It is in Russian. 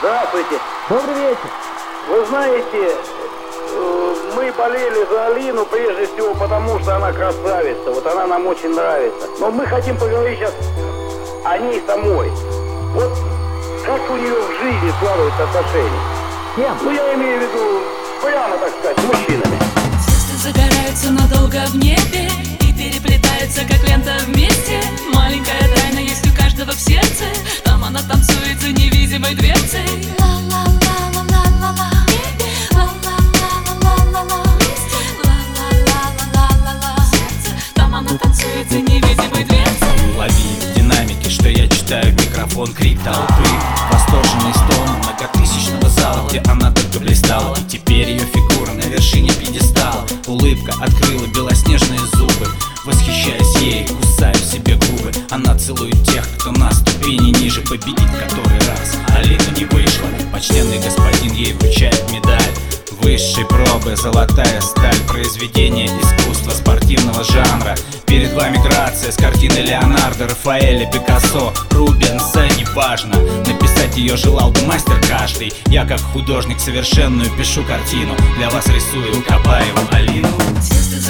Здравствуйте. Добрый вечер. Вы знаете, мы болели за Алину прежде всего потому, что она красавица. Вот она нам очень нравится. Но мы хотим поговорить сейчас о ней самой. Вот как у нее в жизни складываются отношения. Кем? Ну, я имею в виду, прямо, так сказать, с мужчинами. Звезды загораются надолго в небе и переплетаются, как лента вместе. Маленькая тайна есть у каждого в сердце. Там она танцует за невидимой дверцей. Там она танцует за невидимой дверцей. Лови в динамике, что я читаю в микрофон, крик толпы, восторженный стон многотысячного зала, где она только блистала. И теперь ее фигура на вершине пьедестала. Улыбка открыла белоснежные зубы. Восхищаясь ей, кусаю себе губы. Она целует тех, кто на ступени ниже. Победить который раз Алина не вышла. Почтенный господин ей вручает медаль высшей пробы, золотая сталь, произведение искусства спортивного жанра. Перед вами грация с картины Леонардо, Рафаэля, Пикассо, Рубенса. Неважно, написать ее желал бы мастер каждый. Я как художник совершенную пишу картину. Для вас рисую Кабаеву Алину. Звезды